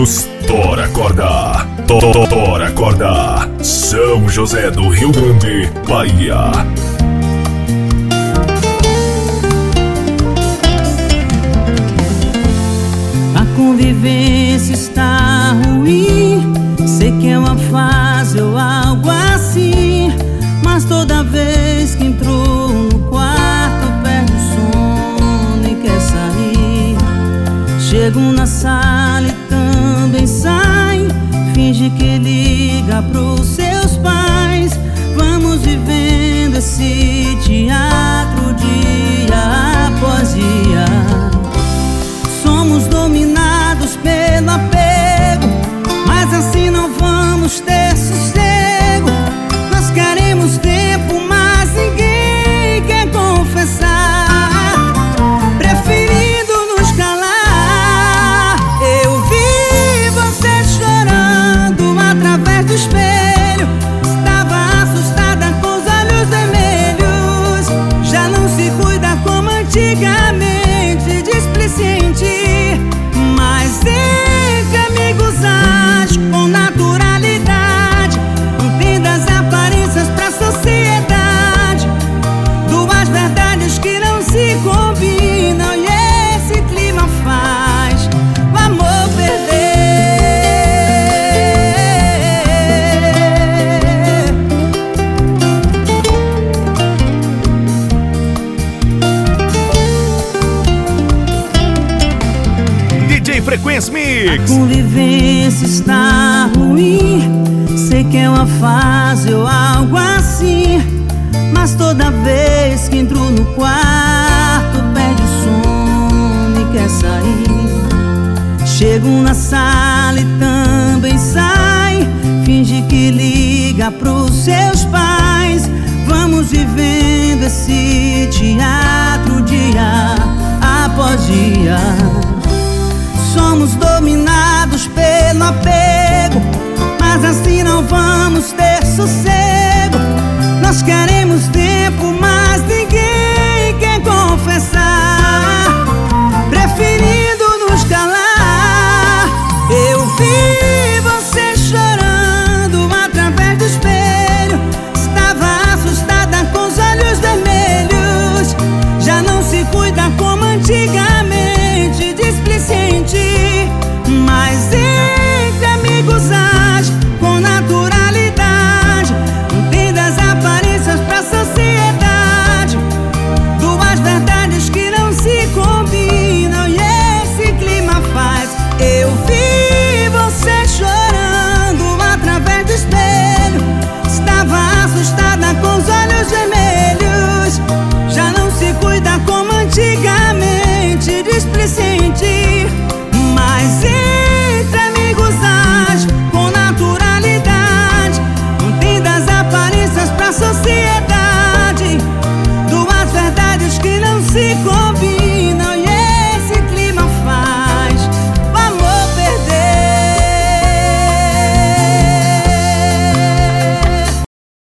amigos, Tora Corda. Tora Corda, São José do Rio Grande, Bahia. A convivência está ruim, sei que é uma fase ou algo assim, mas toda vez que entrou no quarto perde o sono e quer sair. Chego na sala e também sai, finge que liga pros seus pais. Vamos vivendo esse teatro dia após dia. Somos dominados pelo apego, mas assim não vamos ter sossego. Nós queremos tempo, mas ninguém quer confessar, preferindo nos calar. Eu vi você chorando através do espelho, estava assustada com os olhos vermelhos. Já não se cuida como antigamente, displicente. Mas entre amigos age com naturalidade, mantendo as aparências pra sociedade. Duas verdades que não se combinam, e esse clima faz o amor perder. DJ Frequência Mix. A convivência está ruim, sei que é uma fase ou algo assim, mas toda vez que entro no quarto perde o sono e quer sair. Chego na sala e também sai, finge que liga pros seus pais. Vamos vivendo esse teatro dia após dia. Somos dominados pelo apego, mas assim não vamos ter sossego. Nós queremos tempo, mas ninguém quer confessar, preferindo nos calar. Eu vi você chorando através do espelho, estava assustada com os olhos vermelhos. Já não se cuida como antigamente, displicente. Mas entre amigos age com naturalidade, mantendo as aparências pra sociedade. Duas verdades que não se combinam, e esse clima faz eu